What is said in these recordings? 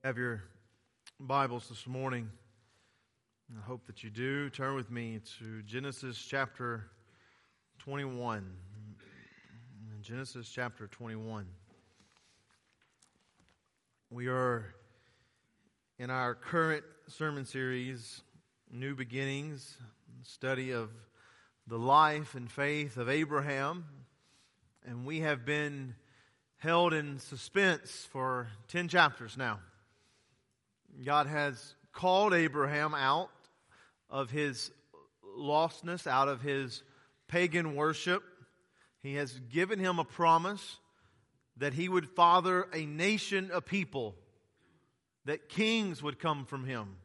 Have your Bibles this morning. I hope that you do. Turn with me to Genesis chapter 21. Genesis chapter 21. We are in our current sermon series, New Beginnings, study of the life and faith of Abraham. And we have been held in suspense for 10 chapters now. God has called Abraham out of his lostness, out of his pagan worship. He has given him a promise that he would father a nation of people, that kings would come from him,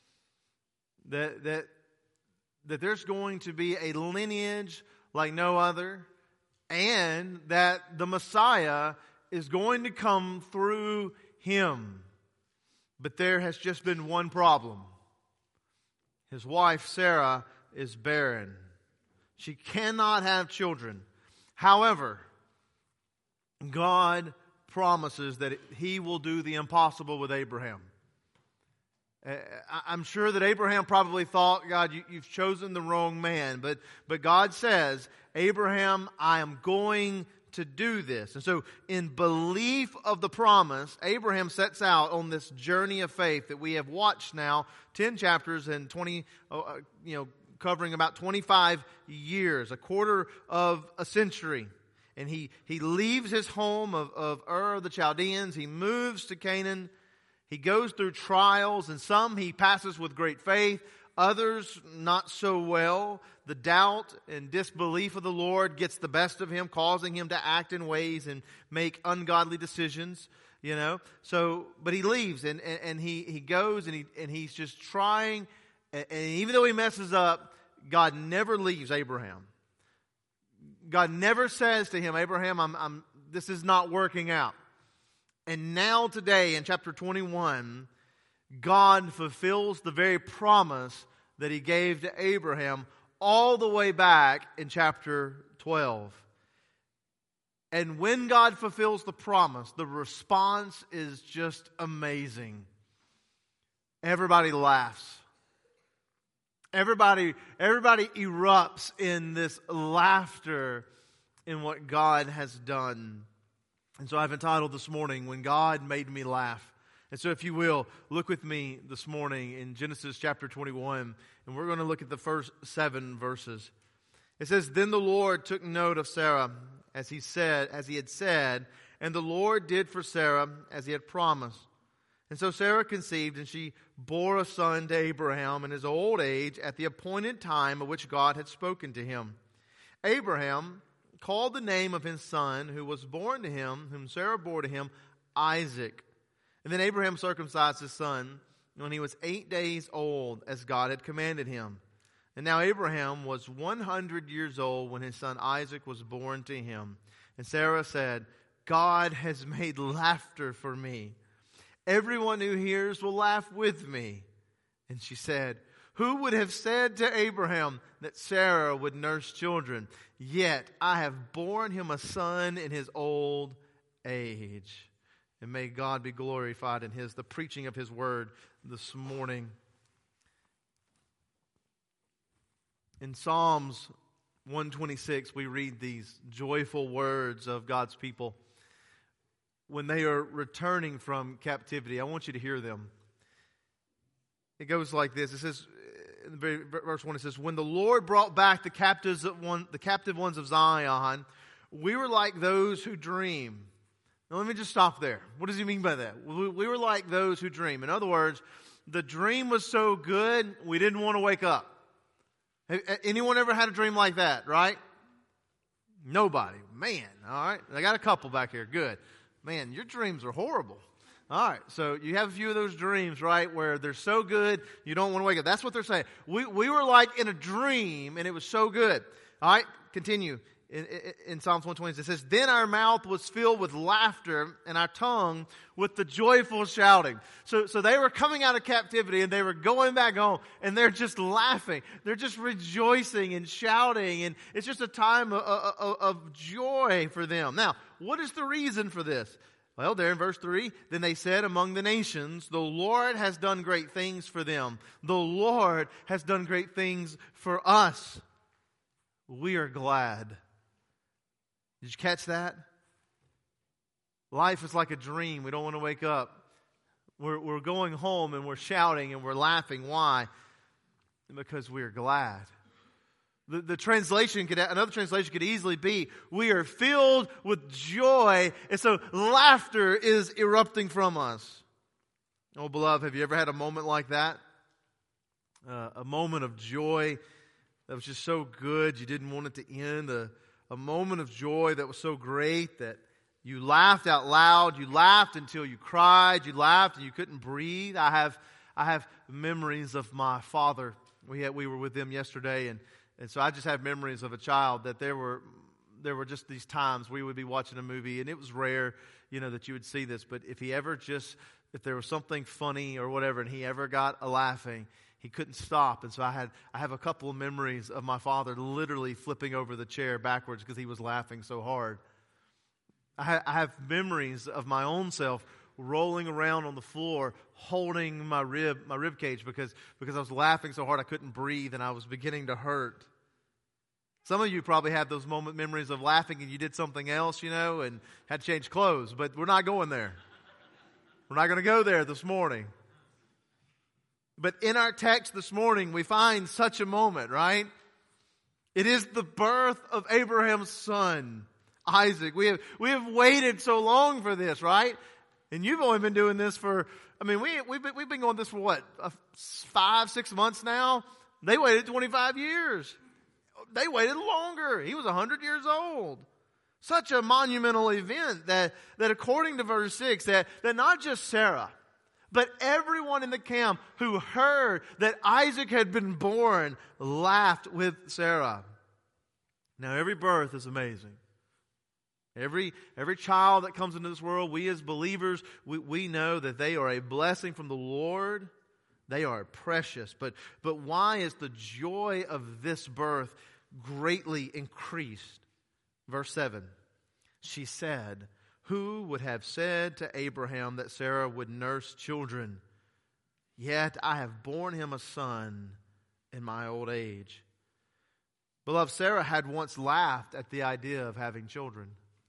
that there's going to be a lineage like no other, and that the Messiah is going to come through him. But there has just been one problem. His wife, Sarah, is barren. She cannot have children. However, God promises that He will do the impossible with Abraham. I'm sure that Abraham probably thought, God, you've chosen the wrong man. But God says, Abraham, I am going to do this. And so in belief of the promise, Abraham sets out on this journey of faith that we have watched now, 10 chapters and covering about 25 years, a quarter of a century. And he leaves his home of Ur of the Chaldeans. He moves to Canaan. He goes through trials, and some he passes with great faith, others not so well. The doubt and disbelief of the Lord gets the best of him, causing him to act in ways and make ungodly decisions, So, but he leaves and he goes and he's just trying. And even though he messes up, God never leaves Abraham. God never says to him, Abraham, this is not working out. And now today in chapter 21, God fulfills the very promise that He gave to Abraham all the way back in chapter 12. And when God fulfills the promise, the response is just amazing. Everybody laughs. Everybody erupts in this laughter in what God has done. And so I've entitled this morning, When God Made Me Laugh. And so if you will, look with me this morning in Genesis chapter 21, and we're going to look at the first 7 verses. It says, Then the Lord took note of Sarah, as he had said, and the Lord did for Sarah as He had promised. And so Sarah conceived, and she bore a son to Abraham in his old age at the appointed time of which God had spoken to him. Abraham called the name of his son who was born to him, whom Sarah bore to him, Isaac. And then Abraham circumcised his son when he was 8 days old, as God had commanded him. And now Abraham was 100 years old when his son Isaac was born to him. And Sarah said, God has made laughter for me. Everyone who hears will laugh with me. And she said, Who would have said to Abraham that Sarah would nurse children? Yet I have borne him a son in his old age. And may God be glorified in the preaching of His word this morning. In Psalms 126, we read these joyful words of God's people when they are returning from captivity. I want you to hear them. It goes like this. It says, in verse 1, it says, When the Lord brought back the captive ones of Zion, we were like those who dream. Now let me just stop there. What does he mean by that? We were like those who dream. In other words, the dream was so good, we didn't want to wake up. Anyone ever had a dream like that, right? Nobody. Man, all right. I got a couple back here. Good. Man, your dreams are horrible. All right, so you have a few of those dreams, right, where they're so good, you don't want to wake up. That's what they're saying. We were like in a dream, and it was so good. All right, continue. In Psalms 120, it says, Then our mouth was filled with laughter, and our tongue with the joyful shouting. So they were coming out of captivity, and they were going back home, and they're just laughing. They're just rejoicing and shouting, and it's just a time of joy for them. Now, what is the reason for this? Well, there in verse 3, then they said among the nations, the Lord has done great things for them. The Lord has done great things for us. We are glad. Did you catch that? Life is like a dream. We don't want to wake up. We're going home and we're shouting and we're laughing. Why? Because we are glad. Another translation could easily be, we are filled with joy, and so laughter is erupting from us. Oh, beloved, have you ever had a moment like that? A moment of joy that was just so good you didn't want it to end. A moment of joy that was so great that you laughed out loud. You laughed until you cried. You laughed and you couldn't breathe. I have memories of my father. We were with them yesterday, and so I just have memories of a child that there were just these times we would be watching a movie, and it was rare, that you would see this. But if there was something funny or whatever, and he ever got a laughing, he couldn't stop. And so I have a couple of memories of my father literally flipping over the chair backwards because he was laughing so hard. I have memories of my own self rolling around on the floor, holding my rib cage because I was laughing so hard I couldn't breathe and I was beginning to hurt. Some of you probably have those memories of laughing and you did something else, and had to change clothes. But we're not going there. We're not going to go there this morning. But in our text this morning, we find such a moment, right? It is the birth of Abraham's son, Isaac. We have waited so long for this, right? And you've only been doing this we've been going this for what, 5-6 months now? They waited 25 years. They waited longer. He was 100 years old. Such a monumental event that according to verse 6, that not just Sarah, but everyone in the camp who heard that Isaac had been born laughed with Sarah. Now, every birth is amazing. Every child that comes into this world, we as believers, we know that they are a blessing from the Lord. They are precious. But why is the joy of this birth greatly increased? Verse 7, she said, who would have said to Abraham that Sarah would nurse children? Yet I have borne him a son in my old age. Beloved, Sarah had once laughed at the idea of having children.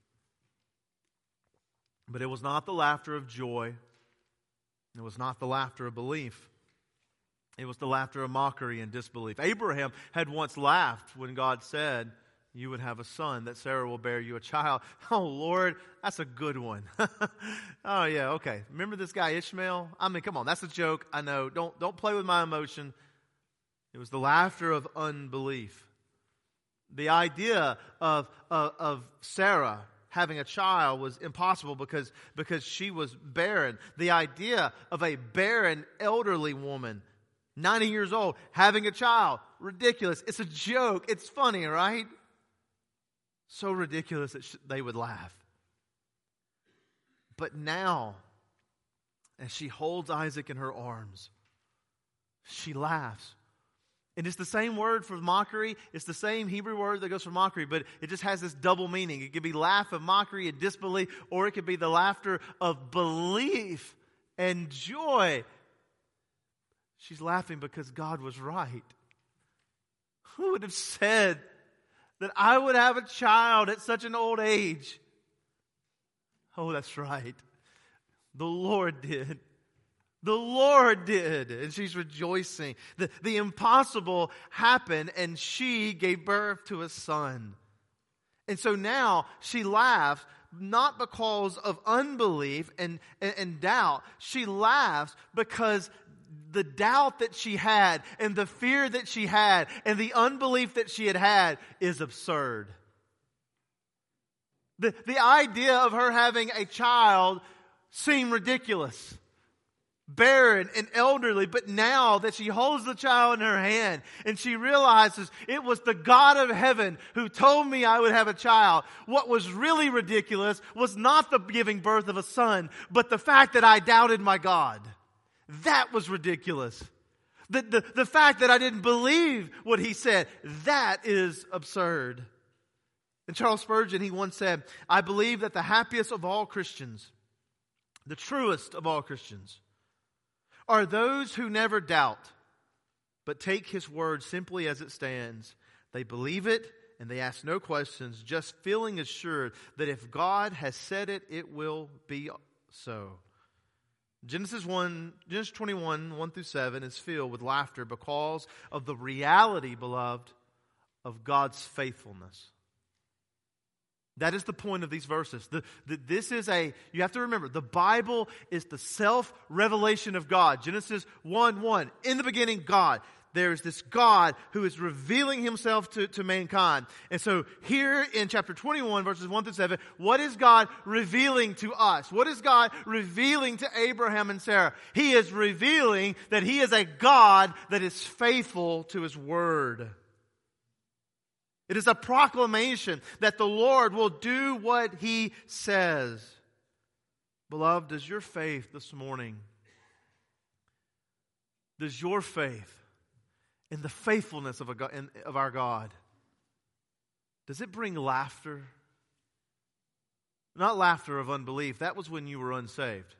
But it was not the laughter of joy. It was not the laughter of belief. It was the laughter of mockery and disbelief. Abraham had once laughed when God said, you would have a son, that Sarah will bear you a child. Oh, Lord, that's a good one. Oh, yeah, okay. Remember this guy Ishmael? Come on, that's a joke. I know. Don't play with my emotion. It was the laughter of unbelief. The idea of Sarah having a child was impossible because she was barren. The idea of a barren elderly woman, 90 years old, having a child, ridiculous. It's a joke. It's funny, right? So ridiculous that they would laugh. But now, as she holds Isaac in her arms, she laughs. And it's the same word for mockery. It's the same Hebrew word that goes for mockery, but it just has this double meaning. It could be laugh of mockery and disbelief, or it could be the laughter of belief and joy. She's laughing because God was right. Who would have said that I would have a child at such an old age? Oh, that's right. The Lord did. The Lord did. And she's rejoicing. The impossible happened, and she gave birth to a son. And so now she laughs, not because of unbelief and doubt. She laughs because the doubt that she had and the fear that she had and the unbelief that she had is absurd. The idea of her having a child seemed ridiculous, barren and elderly, but now that she holds the child in her hand and she realizes it was the God of heaven who told me I would have a child, what was really ridiculous was not the giving birth of a son, but the fact that I doubted my God. That was ridiculous. The fact that I didn't believe what he said, that is absurd. And Charles Spurgeon, he once said, I believe that the happiest of all Christians the truest of all Christians, are those who never doubt, but take His word simply as it stands. They believe it and they ask no questions, just feeling assured that if God has said it, it will be so. Genesis 21, 1 through 7 is filled with laughter because of the reality, beloved, of God's faithfulness. That is the point of these verses. You have to remember, the Bible is the self-revelation of God. Genesis 1:1, in the beginning, God. There's this God who is revealing Himself to mankind. And so here in chapter 21, verses 1 through 7, what is God revealing to us? What is God revealing to Abraham and Sarah? He is revealing that He is a God that is faithful to His word. It is a proclamation that the Lord will do what He says. Beloved, does your faith this morning, does your faith in the faithfulness of our God, does it bring laughter? Not laughter of unbelief. That was when you were unsaved.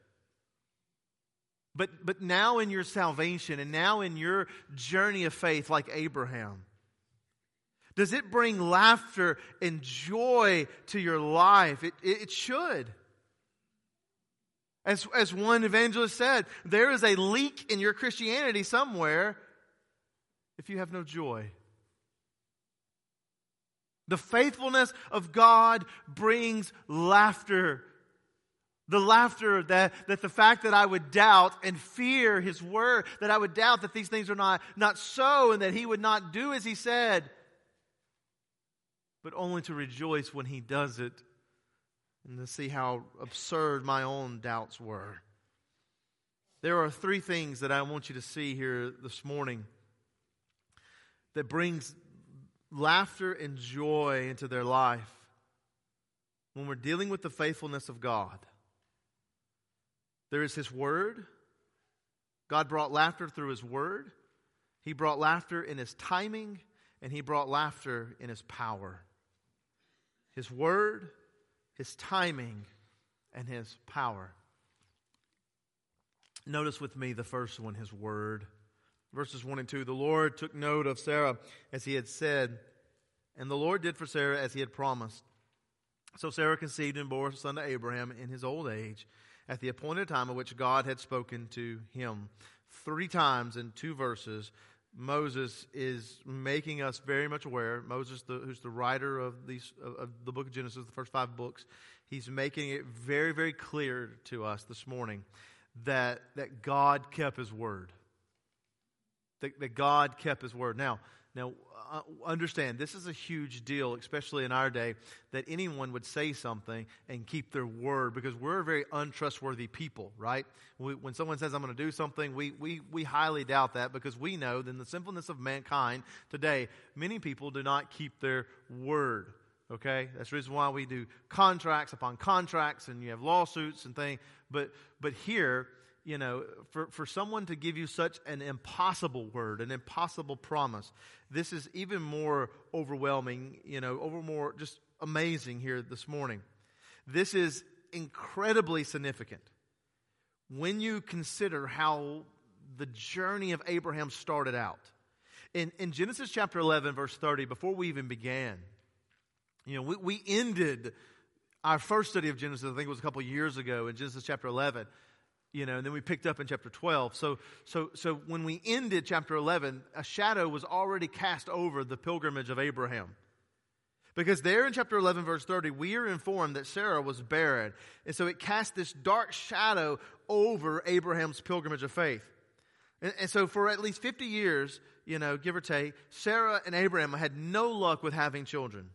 But now in your salvation and now in your journey of faith like Abraham, does it bring laughter and joy to your life? It should. As one evangelist said, there is a leak in your Christianity somewhere if you have no joy. The faithfulness of God brings laughter. The laughter that the fact that I would doubt and fear His word, that I would doubt that these things are not so and that He would not do as He said, but only to rejoice when He does it and to see how absurd my own doubts were. There are three things that I want you to see here this morning that brings laughter and joy into their life when we're dealing with the faithfulness of God. There is His word. God brought laughter through His word. He brought laughter in His timing, and He brought laughter in His power. His word, His timing, and His power. Notice with me the first one, His word. Verses 1 and 2, the Lord took note of Sarah as He had said, and the Lord did for Sarah as He had promised. So Sarah conceived and bore a son to Abraham in his old age, at the appointed time of which God had spoken to him. 3 times in 2 verses, Moses is making us very much aware. Moses, who's the writer of the book of Genesis, the first 5 books, he's making it very, very clear to us this morning that God kept His word. That God kept His word. Now, understand, this is a huge deal, especially in our day, that anyone would say something and keep their word, because we're a very untrustworthy people, right? When someone says, I'm going to do something, we highly doubt that, because we know that in the sinfulness of mankind today, many people do not keep their word, okay? That's the reason why we do contracts upon contracts, and you have lawsuits and things. But here, you know, for someone to give you such an impossible word, an impossible promise, this is even more overwhelming, more just amazing here this morning. This is incredibly significant when you consider how the journey of Abraham started out. In Genesis chapter 11, verse 30, before we even began, we ended our first study of Genesis, I think it was a couple years ago, in Genesis chapter 11. And then we picked up in chapter 12. So when we ended chapter 11, a shadow was already cast over the pilgrimage of Abraham. Because there in chapter 11, verse 30, we are informed that Sarah was barren. And so it cast this dark shadow over Abraham's pilgrimage of faith. And so for at least 50 years, give or take, Sarah and Abraham had no luck with having children.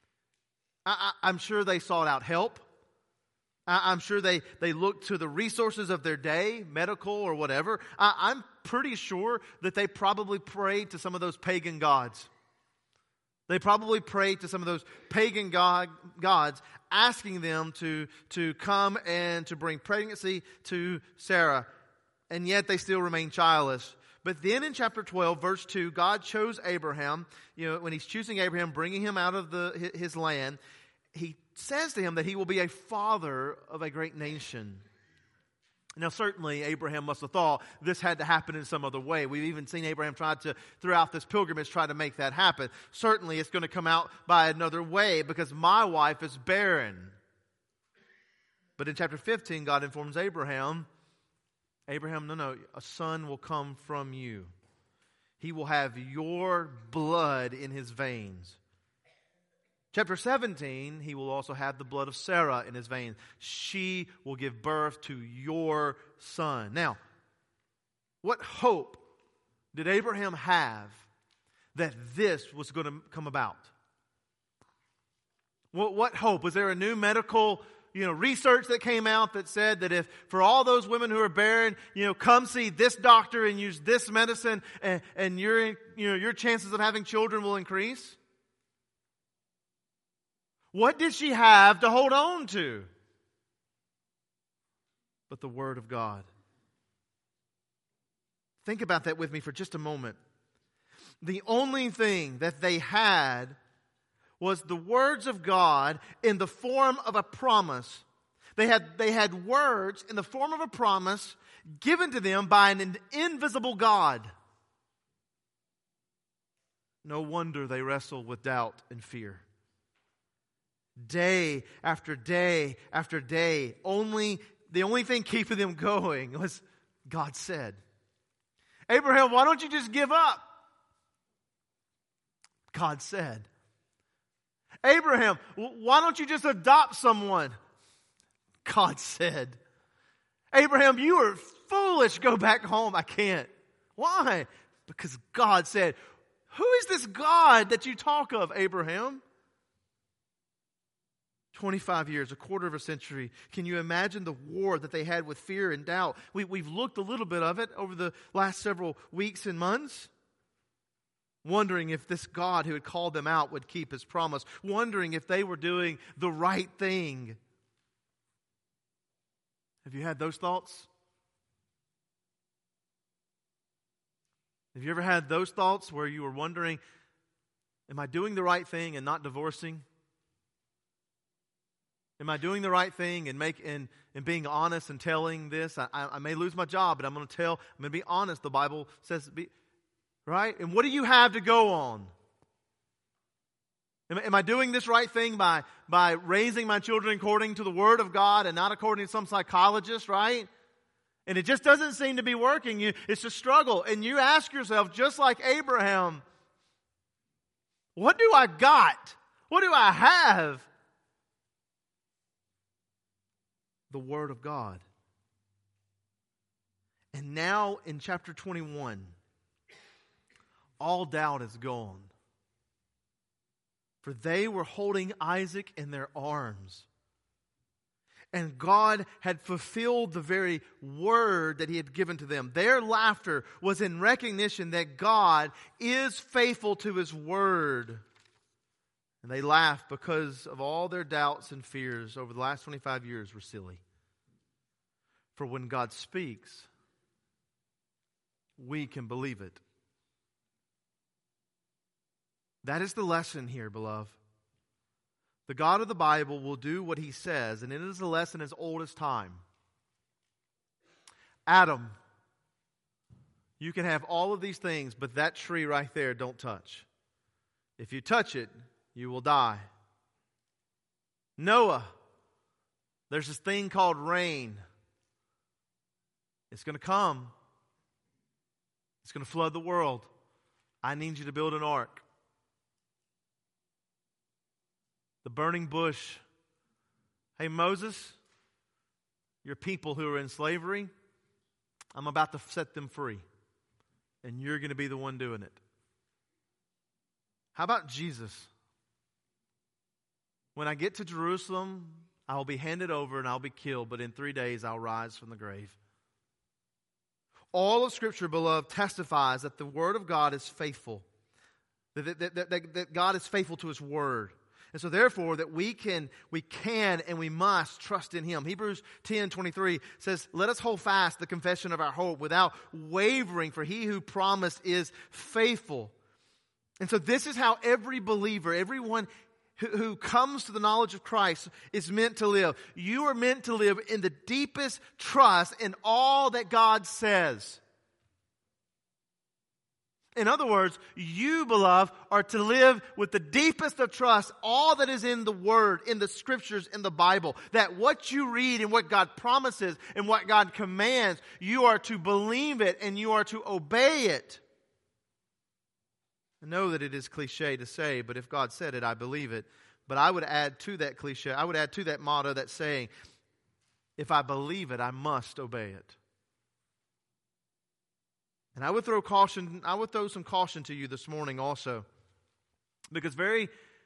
I'm sure they sought out help. I'm sure they looked to the resources of their day, medical or whatever. I'm pretty sure that they probably prayed to some of those pagan gods. They probably prayed to some of those pagan gods, asking them to come and to bring pregnancy to Sarah. And yet they still remain childless. But then in chapter 12, verse 2, God chose Abraham. When He's choosing Abraham, bringing him out of his land, He says to him that he will be a father of a great nation. Now, certainly, Abraham must have thought this had to happen in some other way. We've even seen Abraham throughout this pilgrimage, try to make that happen. Certainly, it's going to come out by another way because my wife is barren. But in chapter 15, God informs Abraham, no, a son will come from you. He will have your blood in his veins. Chapter 17, he will also have the blood of Sarah in his veins. She will give birth to your son. Now, what hope did Abraham have that this was going to come about? What hope? Was there a new medical research that came out that said that if for all those women who are barren, come see this doctor and use this medicine and your chances of having children will increase? What did she have to hold on to? But the Word of God. Think about that with me for just a moment. The only thing that they had was the words of God in the form of a promise. They had words in the form of a promise given to them by an invisible God. No wonder they wrestle with doubt and fear. Day after day after day, the only thing keeping them going was God said. Abraham, why don't you just give up? God said. Abraham, why don't you just adopt someone? God said. Abraham, you are foolish. Go back home. I can't. Why? Because God said. Who is this God that you talk of, Abraham? 25 years, a quarter of a century. Can you imagine the war that they had with fear and doubt? We've looked a little bit of it over the last several weeks and months. Wondering if this God who had called them out would keep His promise. Wondering if they were doing the right thing. Have you had those thoughts? Have you ever had those thoughts where you were wondering, am I doing the right thing and not divorcing? Am I doing the right thing and being honest and telling this? I may lose my job, but I'm going to be honest. The Bible says, right? And what do you have to go on? Am I doing this right thing by raising my children according to the Word of God and not according to some psychologist, right? And it just doesn't seem to be working. It's a struggle. And you ask yourself, just like Abraham, what do I got? What do I have? The Word of God. And now in chapter 21, all doubt is gone. For they were holding Isaac in their arms. And God had fulfilled the very word that He had given to them. Their laughter was in recognition that God is faithful to His word. And they laughed because of all their doubts and fears over the last 25 years were silly. For when God speaks, we can believe it. That is the lesson here, beloved. The God of the Bible will do what He says, and it is a lesson as old as time. Adam, you can have all of these things, but that tree right there, don't touch. If you touch it, you will die. Noah, there's this thing called rain. It's going to come. It's going to flood the world. I need you to build an ark. The burning bush. Hey, Moses, your people who are in slavery, I'm about to set them free. And you're going to be the one doing it. How about Jesus? When I get to Jerusalem, I will be handed over and I'll be killed, but in 3 days I'll rise from the grave. All of Scripture, beloved, testifies that the Word of God is faithful. That God is faithful to His Word. And so therefore, that we can and we must trust in Him. Hebrews 10:23 says, let us hold fast the confession of our hope without wavering, for He who promised is faithful. And so this is how every believer, everyone who comes to the knowledge of Christ is meant to live. You are meant to live in the deepest trust in all that God says. In other words, you, beloved, are to live with the deepest of trust, all that is in the Word, in the Scriptures, in the Bible. That what you read and what God promises and what God commands, you are to believe it and you are to obey it. I know that it is cliche to say, but if God said it, I believe it. But I would add to that cliche, I would add to that motto, that saying, if I believe it, I must obey it. And I would throw some caution to you this morning also. Because very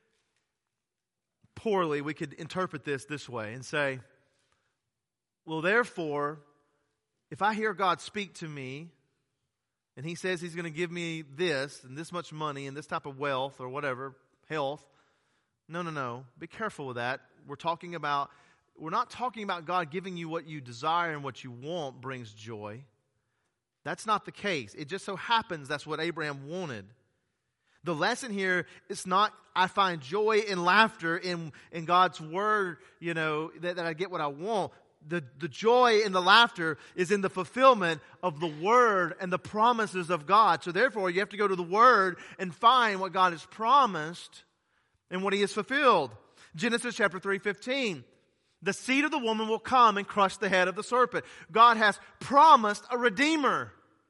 poorly we could interpret this way and say, well, therefore, if I hear God speak to me, and He says He's going to give me this, and this much money, and this type of wealth, or whatever, health. No. Be careful with that. We're not talking about God giving you what you desire and what you want brings joy. That's not the case. It just so happens that's what Abraham wanted. The lesson here is not, I find joy and laughter in God's Word, that I get what I want. The joy and the laughter is in the fulfillment of the Word and the promises of God. So therefore, you have to go to the Word and find what God has promised and what He has fulfilled. Genesis chapter 3:15. The seed of the woman will come and crush the head of the serpent. God has promised a Redeemer.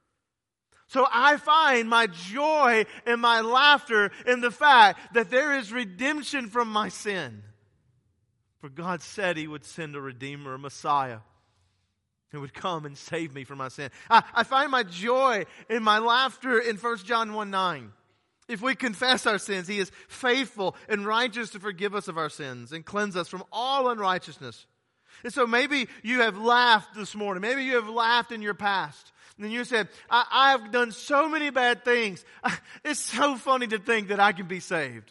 So I find my joy and my laughter in the fact that there is redemption from my sin. For God said He would send a Redeemer, a Messiah, who would come and save me from my sin. I find my joy and my laughter in 1 John 1:9. If we confess our sins, He is faithful and righteous to forgive us of our sins and cleanse us from all unrighteousness. And so maybe you have laughed this morning. Maybe you have laughed in your past. And you said, I have done so many bad things. It's so funny to think that I can be saved.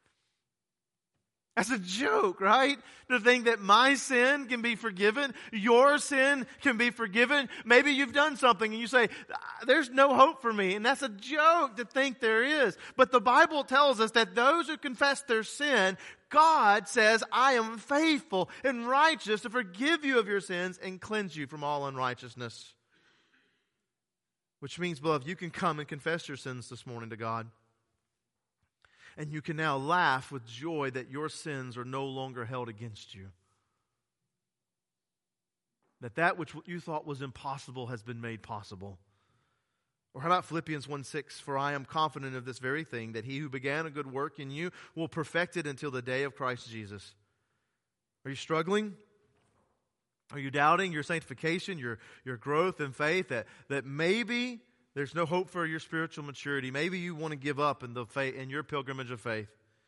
That's a joke, right? To think that my sin can be forgiven, your sin can be forgiven. Maybe you've done something and you say, there's no hope for me. And that's a joke to think there is. But the Bible tells us that those who confess their sin, God says, I am faithful and righteous to forgive you of your sins and cleanse you from all unrighteousness. Which means, beloved, you can come and confess your sins this morning to God. And you can now laugh with joy that your sins are no longer held against you. That which you thought was impossible has been made possible. Or how about Philippians 1:6? For I am confident of this very thing, that He who began a good work in you will perfect it until the day of Christ Jesus. Are you struggling? Are you doubting your sanctification, your growth in faith, that maybe there's no hope for your spiritual maturity? Maybe you want to give up in your pilgrimage of faith.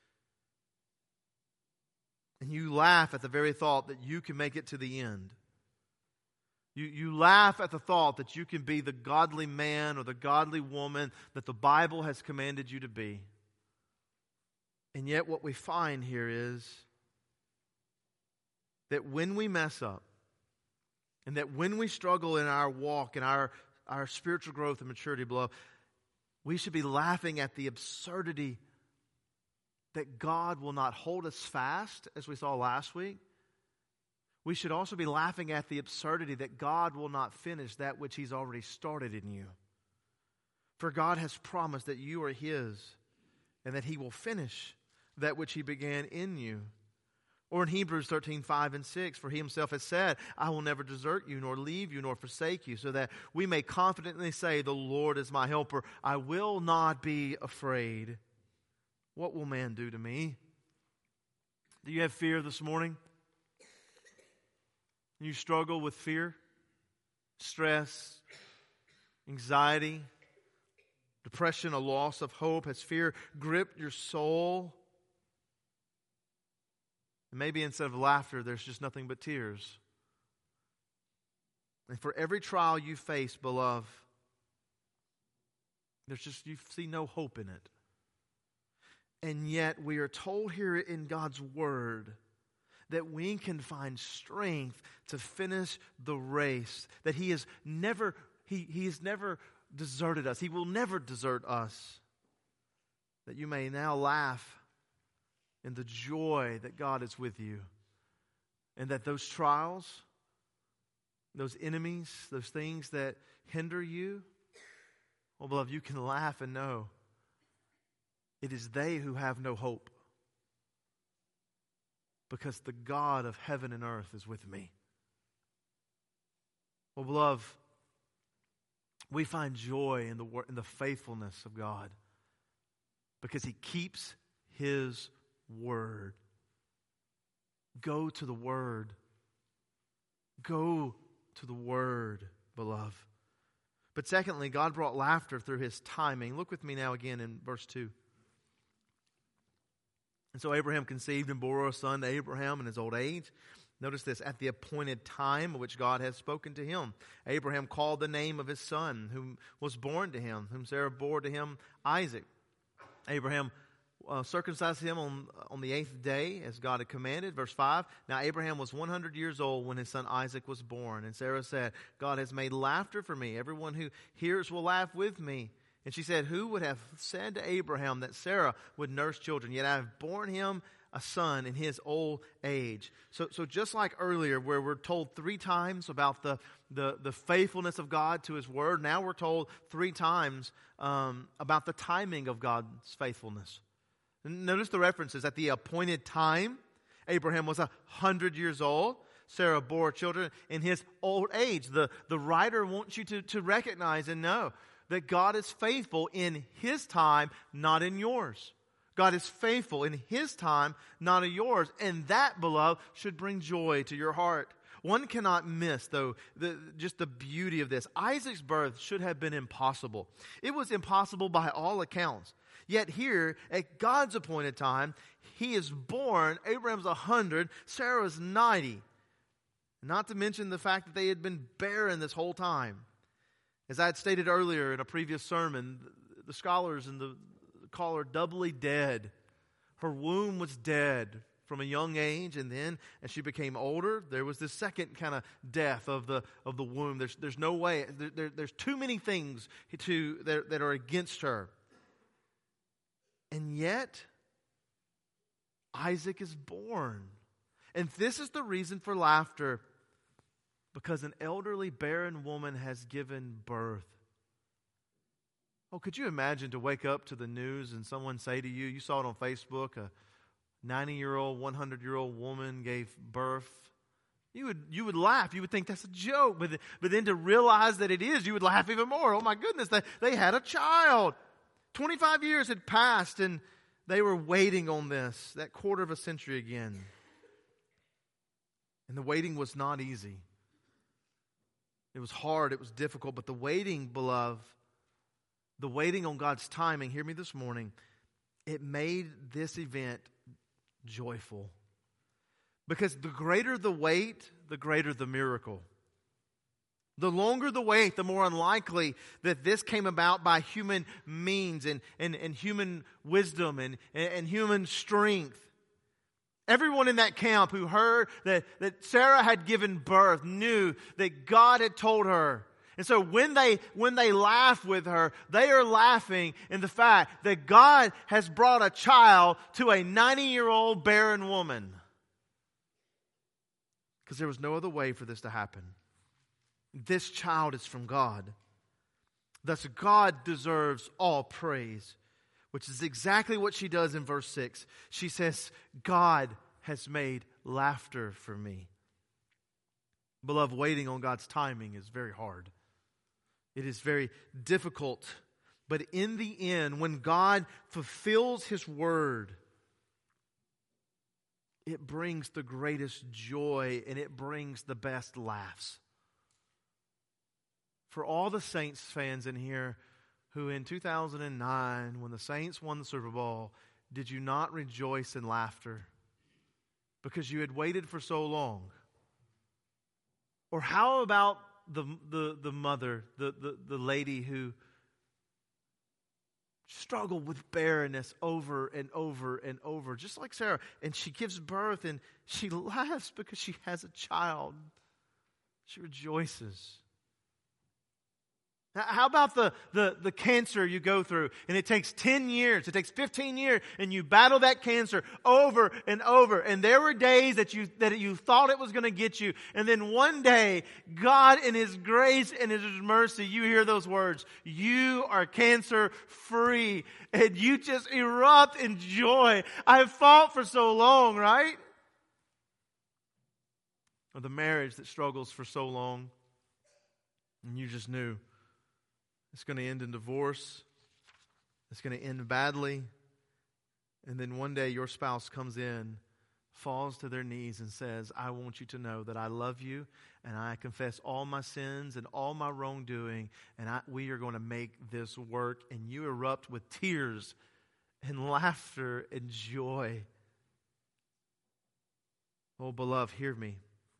And you laugh at the very thought that you can make it to the end. You laugh at the thought that you can be the godly man or the godly woman that the Bible has commanded you to be. And yet what we find here is that when we mess up, and that when we struggle in our walk, in our spiritual growth and maturity, beloved, we should be laughing at the absurdity that God will not hold us fast, as we saw last week. We should also be laughing at the absurdity that God will not finish that which He's already started in you. For God has promised that you are His, and that He will finish that which He began in you. Or in Hebrews 13:5 and 6, for He Himself has said, I will never desert you, nor leave you, nor forsake you, so that we may confidently say, the Lord is my helper. I will not be afraid. What will man do to me? Do you have fear this morning? You struggle with fear, stress, anxiety, depression, a loss of hope. Has fear gripped your soul? And maybe instead of laughter, there's just nothing but tears. And for every trial you face, beloved, you see no hope in it. And yet we are told here in God's Word that we can find strength to finish the race. That He has never deserted us. He will never desert us. That you may now laugh in the joy that God is with you, and that those trials, those enemies, those things that hinder you, well, beloved, you can laugh and know it is they who have no hope, because the God of heaven and earth is with me. Well, beloved, we find joy in the faithfulness of God because He keeps His word. Go to the Word. Go to the Word, beloved. But secondly, God brought laughter through His timing. Look with me now again in verse 2. And so Abraham conceived and bore a son to Abraham in his old age. Notice this, at the appointed time which God had spoken to him. Abraham called the name of his son, whom was born to him, whom Sarah bore to him, Isaac. Abraham circumcised him on the 8th day, as God had commanded. Verse 5, now Abraham was 100 years old when his son Isaac was born. And Sarah said, God has made laughter for me. Everyone who hears will laugh with me. And she said, who would have said to Abraham that Sarah would nurse children? Yet I have borne him a son in his old age. So just like earlier, where we're told 3 times about the faithfulness of God to His Word, now we're told 3 times about the timing of God's faithfulness. Notice the references. At the appointed time, Abraham was 100 years old. Sarah bore children in his old age. The writer wants you to recognize and know that God is faithful in His time, not in yours. God is faithful in His time, not in yours. And that, beloved, should bring joy to your heart. One cannot miss, though, just the beauty of this. Isaac's birth should have been impossible. It was impossible by all accounts. Yet here, at God's appointed time, he is born. Abraham's 100, Sarah's 90. Not to mention the fact that they had been barren this whole time. As I had stated earlier in a previous sermon, the scholars call her doubly dead. Her womb was dead from a young age, and then as she became older, there was this second kind of death of the womb. There's no way. There's too many things that are against her. And yet, Isaac is born. And this is the reason for laughter, because an elderly barren woman has given birth. Oh, could you imagine to wake up to the news and someone say to you, you saw it on Facebook, a 90-year-old, 100-year-old woman gave birth. You would laugh. You would think that's a joke. But then to realize that it is, you would laugh even more. Oh my goodness, they had a child. 25 years had passed and they were waiting on this, that quarter of a century again. And the waiting was not easy. It was hard, it was difficult, but the waiting, beloved, the waiting on God's timing, hear me this morning, it made this event joyful. Because the greater the wait, the greater the miracle. The longer the wait, the more unlikely that this came about by human means and human wisdom and human strength. Everyone in that camp who heard that Sarah had given birth knew that God had told her. And so when they laugh with her, they are laughing in the fact that God has brought a child to a 90-year-old barren woman. Because there was no other way for this to happen. This child is from God. Thus God deserves all praise, which is exactly what she does in verse 6. She says, God has made laughter for me. Beloved, waiting on God's timing is very hard. It is very difficult. But in the end, when God fulfills His word, it brings the greatest joy and it brings the best laughs. For all the Saints fans in here who in 2009, when the Saints won the Super Bowl, did you not rejoice in laughter? Because you had waited for so long. Or how about the mother, the lady who struggled with barrenness over and over and over, just like Sarah, and she gives birth and she laughs because she has a child. She rejoices. How about the cancer you go through, and it takes 10 years, it takes 15 years, and you battle that cancer over and over, and there were days that you thought it was going to get you, and then one day, God in His grace and His mercy, you hear those words, you are cancer free, and you just erupt in joy. I've fought for so long, right? Or the marriage that struggles for so long, and you just knew it's going to end in divorce. It's going to end badly. And then one day your spouse comes in, falls to their knees and says, I want you to know that I love you and I confess all my sins and all my wrongdoing, and we are going to make this work. And you erupt with tears and laughter and joy. Oh, beloved, hear me.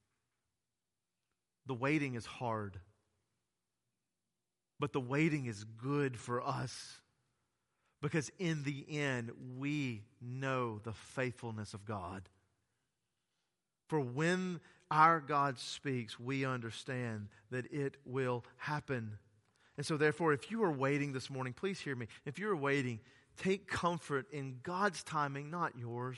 The waiting is hard. But the waiting is good for us, because in the end, we know the faithfulness of God. For when our God speaks, we understand that it will happen. And so therefore, if you are waiting this morning, please hear me. If you're waiting, take comfort in God's timing, not yours.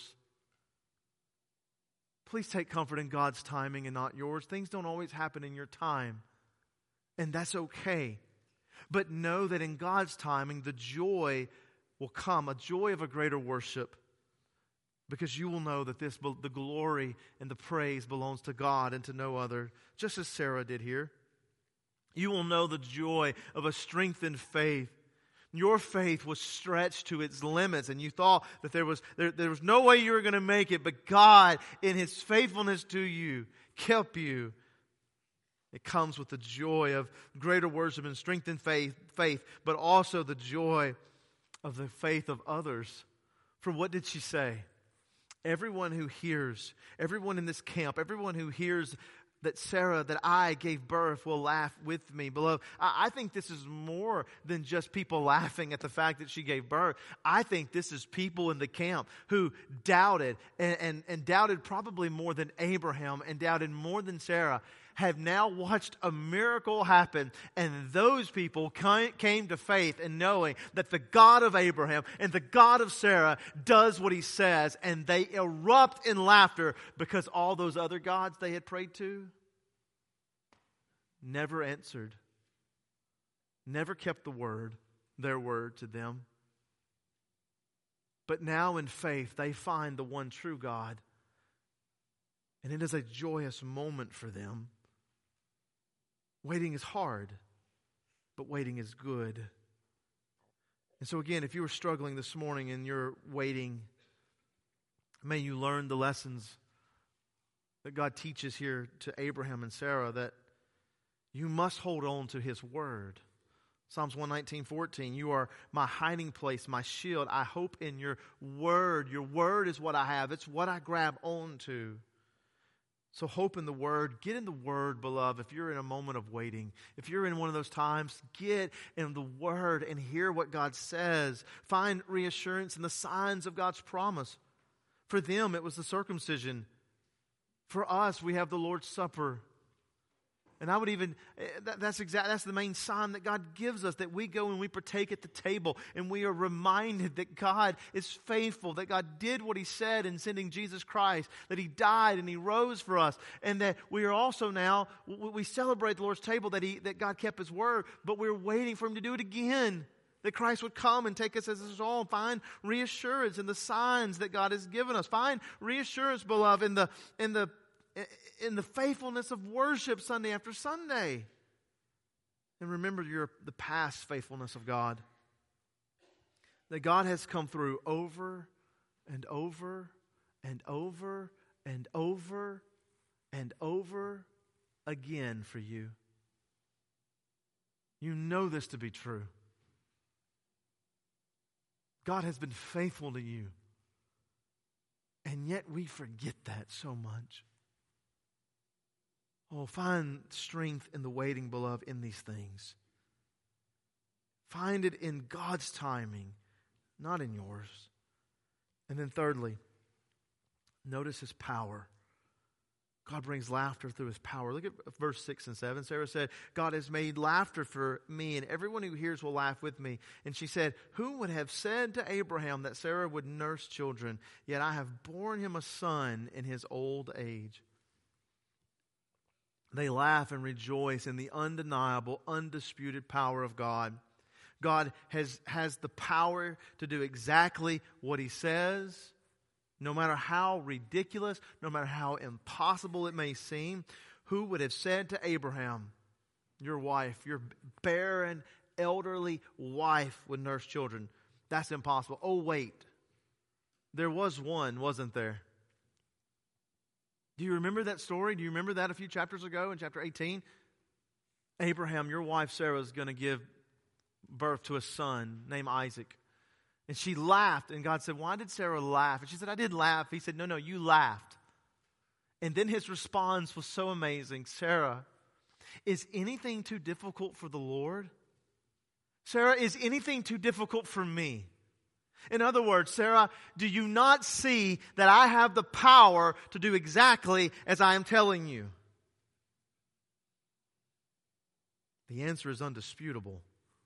Please take comfort in God's timing and not yours. Things don't always happen in your time, and that's okay. But know that in God's timing, the joy will come, a joy of a greater worship, because you will know that the glory and the praise belongs to God and to no other, just as Sarah did here. You will know the joy of a strengthened faith. Your faith was stretched to its limits, and you thought that there was no way you were going to make it, but God, in His faithfulness to you, kept you. It comes with the joy of greater worship and strengthened faith, but also the joy of the faith of others. For what did she say? Everyone who hears, everyone in this camp, everyone who hears that Sarah, that I gave birth, will laugh with me. Beloved, I think this is more than just people laughing at the fact that she gave birth. I think this is people in the camp who doubted, and doubted probably more than Abraham, and doubted more than Sarah, have now watched a miracle happen, and those people came to faith in knowing that the God of Abraham and the God of Sarah does what He says, and they erupt in laughter because all those other gods they had prayed to never answered, never kept their word to them. But now in faith they find the one true God, and it is a joyous moment for them. Waiting is hard, but waiting is good. And so again, if you were struggling this morning and you're waiting, may you learn the lessons that God teaches here to Abraham and Sarah, that you must hold on to His word. Psalms 119:14, you are my hiding place, my shield. I hope in your word. Your word is what I have. It's what I grab onto. So hope in the Word. Get in the Word, beloved. If you're in a moment of waiting, if you're in one of those times, get in the Word and hear what God says. Find reassurance in the signs of God's promise. For them, it was the circumcision. For us, we have the Lord's Supper. And I would even, that's the main sign that God gives us, that we go and we partake at the table and we are reminded that God is faithful, that God did what He said in sending Jesus Christ, that He died and He rose for us, and that we are also now, we celebrate the Lord's table that God kept His word, but we're waiting for Him to do it again, that Christ would come and take us as His own. Find reassurance in the signs that God has given us. Find reassurance, beloved, in the faithfulness of worship Sunday after Sunday. And remember the past faithfulness of God. That God has come through over and over and over and over and over again for you. You know this to be true. God has been faithful to you. And yet we forget that so much. Oh, find strength in the waiting, beloved, in these things. Find it in God's timing, not in yours. And then thirdly, notice His power. God brings laughter through His power. Look at verse 6 and 7. Sarah said, God has made laughter for me, and everyone who hears will laugh with me. And she said, who would have said to Abraham that Sarah would nurse children? Yet I have borne him a son in his old age. They laugh and rejoice in the undeniable, undisputed power of God. God has the power to do exactly what He says, no matter how ridiculous, no matter how impossible it may seem. Who would have said to Abraham, your wife, your barren, elderly wife would nurse children? That's impossible. Oh, wait. There was one, wasn't there? Do you remember that story? Do you remember that a few chapters ago in chapter 18? Abraham, your wife Sarah, is going to give birth to a son named Isaac. And she laughed, and God said, why did Sarah laugh? And she said, I did laugh. He said, no, you laughed. And then his response was so amazing. Sarah, is anything too difficult for the Lord? Sarah, is anything too difficult for me? In other words, Sarah, do you not see that I have the power to do exactly as I am telling you? The answer is undisputable.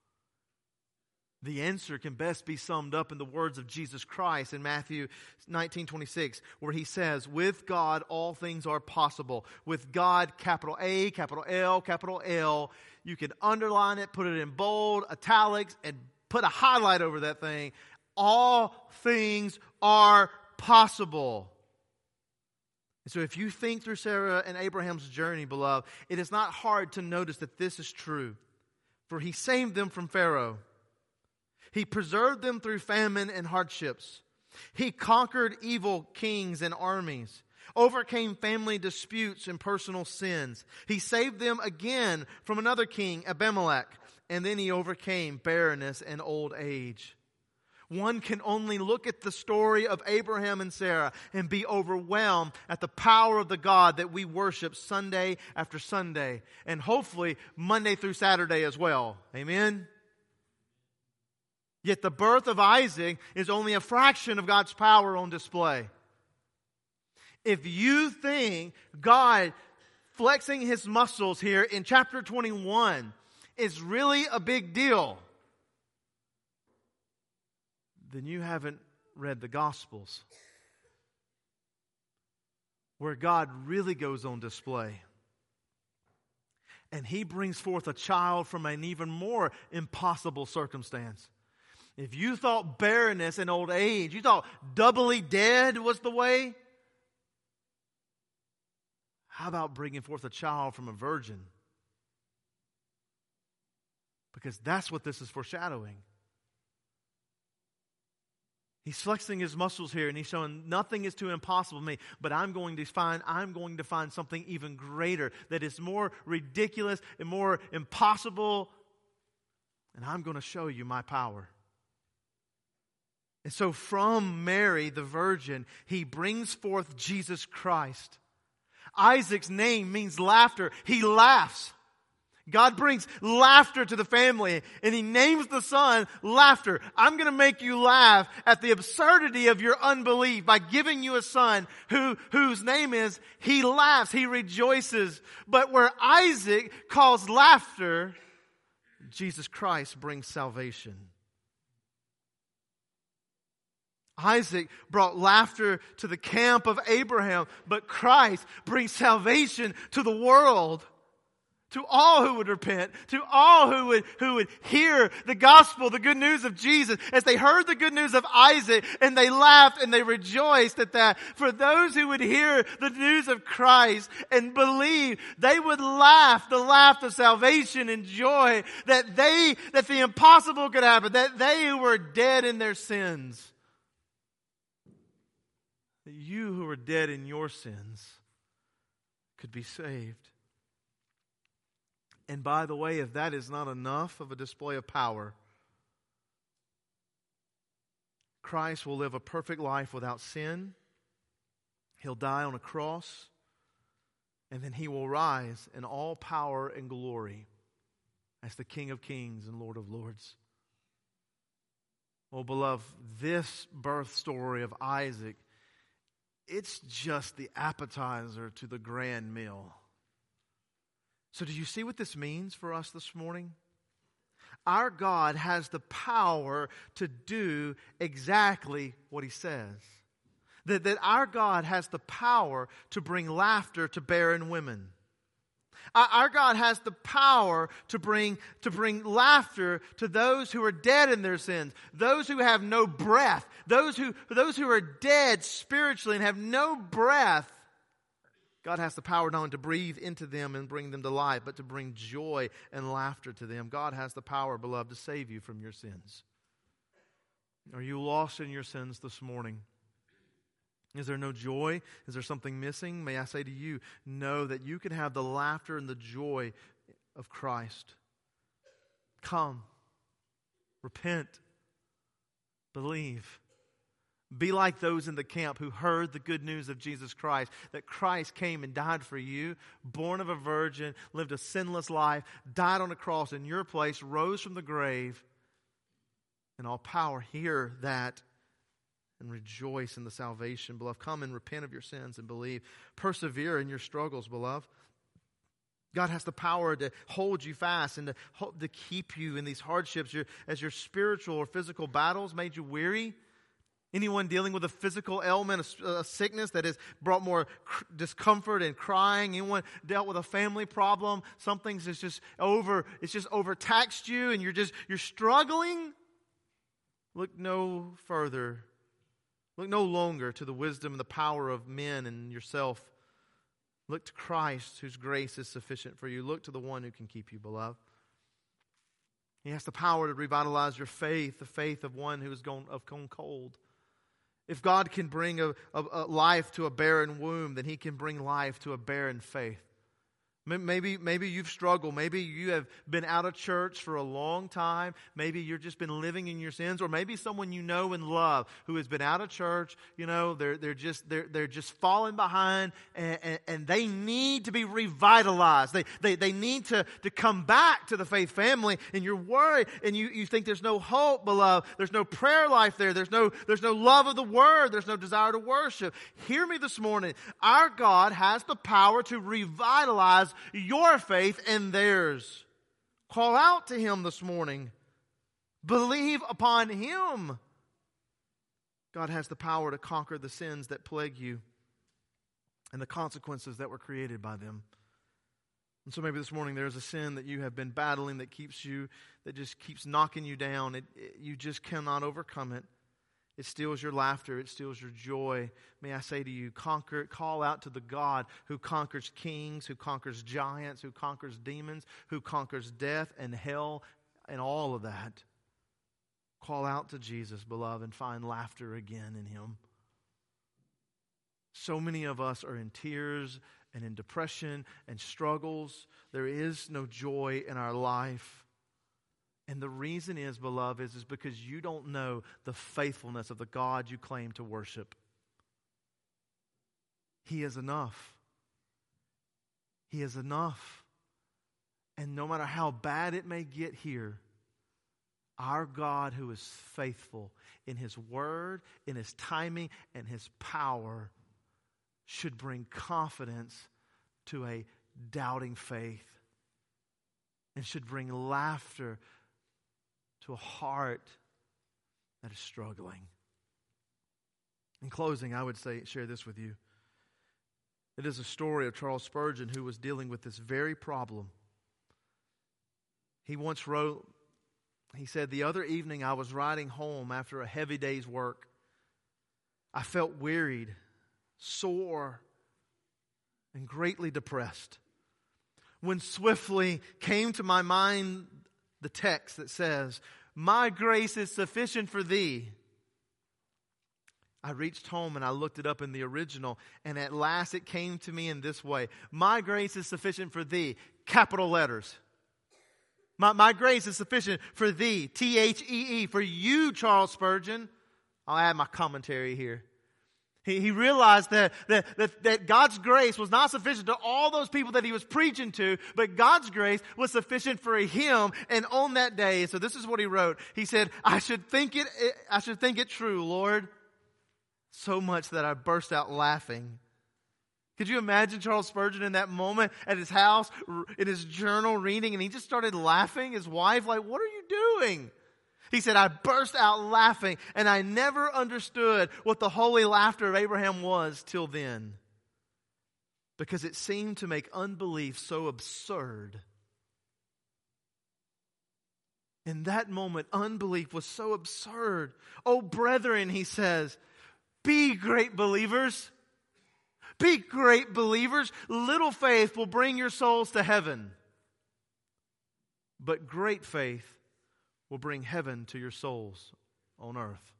The answer can best be summed up in the words of Jesus Christ in Matthew 19:26, where He says, with God all things are possible. With God, capital A, capital L, capital L. You can underline it, put it in bold, italics, and put a highlight over that thing. All things are possible. And so if you think through Sarah and Abraham's journey, beloved, it is not hard to notice that this is true. For He saved them from Pharaoh. He preserved them through famine and hardships. He conquered evil kings and armies, overcame family disputes and personal sins. He saved them again from another king, Abimelech, and then He overcame barrenness and old age. One can only look at the story of Abraham and Sarah and be overwhelmed at the power of the God that we worship Sunday after Sunday, and hopefully Monday through Saturday as well. Amen? Yet the birth of Isaac is only a fraction of God's power on display. If you think God flexing His muscles here in chapter 21 is really a big deal, then you haven't read the Gospels, where God really goes on display. And He brings forth a child from an even more impossible circumstance. If you thought barrenness and old age, you thought doubly dead was the way, how about bringing forth a child from a virgin? Because that's what this is foreshadowing. He's flexing His muscles here, and He's showing nothing is too impossible to me, but I'm going to find something even greater that is more ridiculous and more impossible, and I'm going to show you my power. And so from Mary, the virgin, He brings forth Jesus Christ. Isaac's name means laughter. He laughs. God brings laughter to the family, and He names the son Laughter. I'm going to make you laugh at the absurdity of your unbelief by giving you a son whose name is He laughs, He rejoices. But where Isaac caused laughter, Jesus Christ brings salvation. Isaac brought laughter to the camp of Abraham, but Christ brings salvation to the world. To all who would repent, to all who would hear the gospel, the good news of Jesus, as they heard the good news of Isaac, and they laughed and they rejoiced at that. For those who would hear the news of Christ and believe, they would laugh the laugh of salvation and joy that the impossible could happen, that they who were dead in their sins, that you who were dead in your sins could be saved. And by the way, if that is not enough of a display of power, Christ will live a perfect life without sin. He'll die on a cross, and then He will rise in all power and glory as the King of Kings and Lord of Lords. Oh, beloved, this birth story of Isaac it's just the appetizer to the grand meal. So do you see what this means for us this morning? Our God has the power to do exactly what He says. That our God has the power to bring laughter to barren women. Our God has the power to bring laughter to those who are dead in their sins, those who have no breath, those who are dead spiritually and have no breath. God has the power not only to breathe into them and bring them to life, but to bring joy and laughter to them. God has the power, beloved, to save you from your sins. Are you lost in your sins this morning? Is there no joy? Is there something missing? May I say to you, know that you can have the laughter and the joy of Christ. Come, repent, believe. Be like those in the camp who heard the good news of Jesus Christ, that Christ came and died for you, born of a virgin, lived a sinless life, died on a cross in your place, rose from the grave, and all power. Hear that and rejoice in the salvation, beloved. Come and repent of your sins and believe. Persevere in your struggles, beloved. God has the power to hold you fast and to keep you in these hardships. As your spiritual or physical battles made you weary. Anyone dealing with a physical ailment, a sickness that has brought more discomfort and crying. Anyone dealt with a family problem, something's just overtaxed you and you're struggling. Look no further. Look no longer to the wisdom and the power of men and yourself. Look to Christ, whose grace is sufficient for you. Look to the one who can keep you, beloved. He has the power to revitalize your faith, the faith of one who has gone cold. If God can bring a life to a barren womb, then He can bring life to a barren faith. Maybe you've struggled. Maybe you have been out of church for a long time. Maybe you've just been living in your sins. Or maybe someone you know and love who has been out of church. You know, they're just falling behind and they need to be revitalized. They need to come back to the faith family. And you're worried and you think there's no hope, beloved. There's no prayer life there. There's no love of the Word. There's no desire to worship. Hear me this morning. Our God has the power to revitalize your faith and theirs. Call out to Him this morning. Believe upon Him. God has the power to conquer the sins that plague you and the consequences that were created by them. And so maybe this morning there's a sin that you have been battling that just keeps knocking you down. You just cannot overcome it. It steals your laughter. It steals your joy. May I say to you, conquer it. Call out to the God who conquers kings, who conquers giants, who conquers demons, who conquers death and hell and all of that. Call out to Jesus, beloved, and find laughter again in Him. So many of us are in tears and in depression and struggles. There is no joy in our life. And the reason is, beloved, is because you don't know the faithfulness of the God you claim to worship. He is enough. He is enough. And no matter how bad it may get here, our God who is faithful in His word, in His timing, and His power should bring confidence to a doubting faith and should bring laughter to a heart that is struggling. In closing, I would share this with you. It is a story of Charles Spurgeon who was dealing with this very problem. He once wrote, he said, "The other evening I was riding home after a heavy day's work. I felt wearied, sore, and greatly depressed, when swiftly came to my mind the text that says, 'My grace is sufficient for thee.' I reached home and I looked it up in the original, and at last it came to me in this way. 'My grace is sufficient for thee,' capital letters. My grace is sufficient for thee, T-H-E-E, for you, Charles Spurgeon." I'll add my commentary here. He realized that God's grace was not sufficient to all those people that he was preaching to, but God's grace was sufficient for him. And on that day, so this is what he wrote. He said, I should think it true, Lord, so much that I burst out laughing. Could you imagine Charles Spurgeon in that moment at his house, in his journal reading, and he just started laughing? His wife, like, what are you doing? He said, I burst out laughing, and I never understood what the holy laughter of Abraham was till then, because it seemed to make unbelief so absurd. In that moment, unbelief was so absurd. Oh, brethren, he says, be great believers. Be great believers. Little faith will bring your souls to heaven. But great faith will bring heaven to your souls on earth.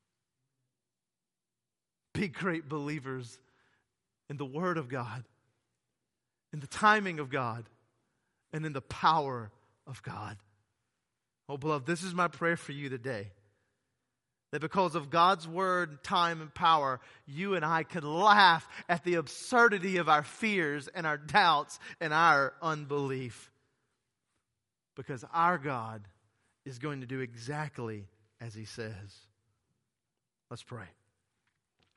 Be great believers in the Word of God, in the timing of God, and in the power of God. Oh, beloved, this is my prayer for you today. That because of God's Word, time, and power, you and I could laugh at the absurdity of our fears and our doubts and our unbelief. Because our God is going to do exactly as He says. Let's pray.